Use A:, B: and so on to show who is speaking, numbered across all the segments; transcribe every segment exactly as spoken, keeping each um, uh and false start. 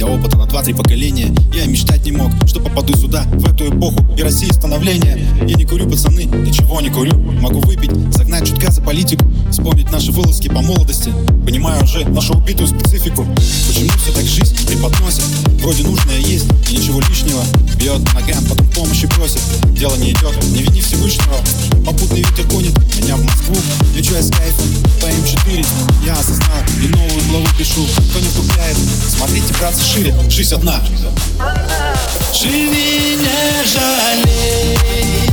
A: хотя опыта на два-три поколения. Я и мечтать не мог, что попаду сюда, в эту эпоху и России становления. Я не курю, пацаны, ничего не курю. Могу выпить, загнать чутка за политику, вспомнить наши вылазки по молодости. Понимаю уже нашу убитую специфику. Почему все так жизнь преподносит? Вроде нужное есть и ничего лишнего. Бьет по ногам, потом помощи просит. Дело не идет, не вини Всевышнего. Попутный ветер гонит меня в Москву. Лечу я с кайфом по эм четыре. Я осознал и новую главу пишу. Кто не вдупляет, смотрите, братцы, шире. Жизнь одна.
B: Живи, не жалей.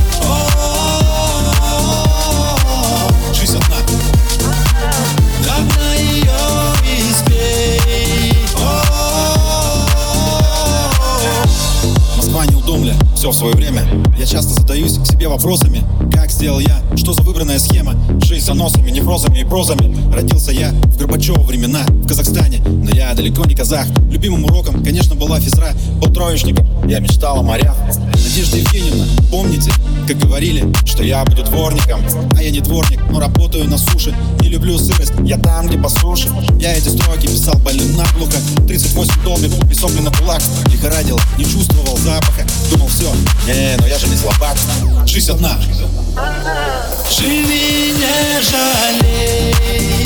A: Жизнь одна.
B: Догнай ее и спей.
A: Москва неудомля, все в свое время. Я часто задаюсь себе вопросами: как сделал я, что за выбранная схема? Жизнь за носами, неврозами и прозами. Родился я в Горбачева времена, в Казахстане, но я далеко не казах. Любимым уроком, конечно, была физра. Был троечником, я мечтал о морях. Надежда Евгеньевна, помните, как говорили, что я буду дворником? А я не дворник, но работаю на суше. Не люблю сырость, я там, где по суше. Я эти строки писал больным наглухо. тридцать восемь долбит и сопли на кулак. Лихорадил, не чувствовал запаха. Думал, все, не, но я же не слабак. Жизнь одна.
B: Живи, не жалей.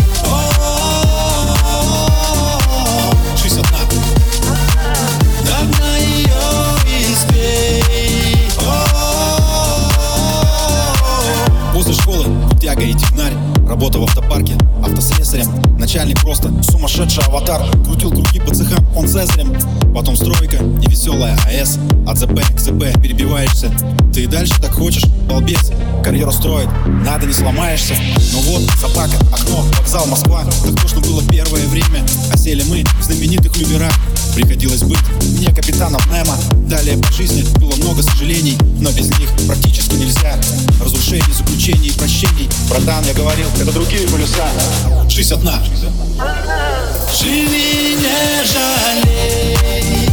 A: Жизнь одна.
B: Догнай ее и спей.
A: После школы тяга и технарь. Работа в автопарке, автослесарем. Начальник просто сумасшедший аватар. Крутил круги по цехам, он цезарем. Потом стройка и веселая АЭС. От ЗП к ЗП перебиваешься. Ты и дальше так хочешь, балбес. Карьеру строит, надо не сломаешься. Но вот собака, окно, вокзал, Москва. Так точно было первое время. Осели мы в знаменитых люверах. Приходилось быть мне капитаном Немо. Далее по жизни было много сожалений, но без них практически нельзя. Разрушений, заключений и прощений. Братан, я говорил, это другие полюса. Жизнь одна.
B: Живи, не жалей.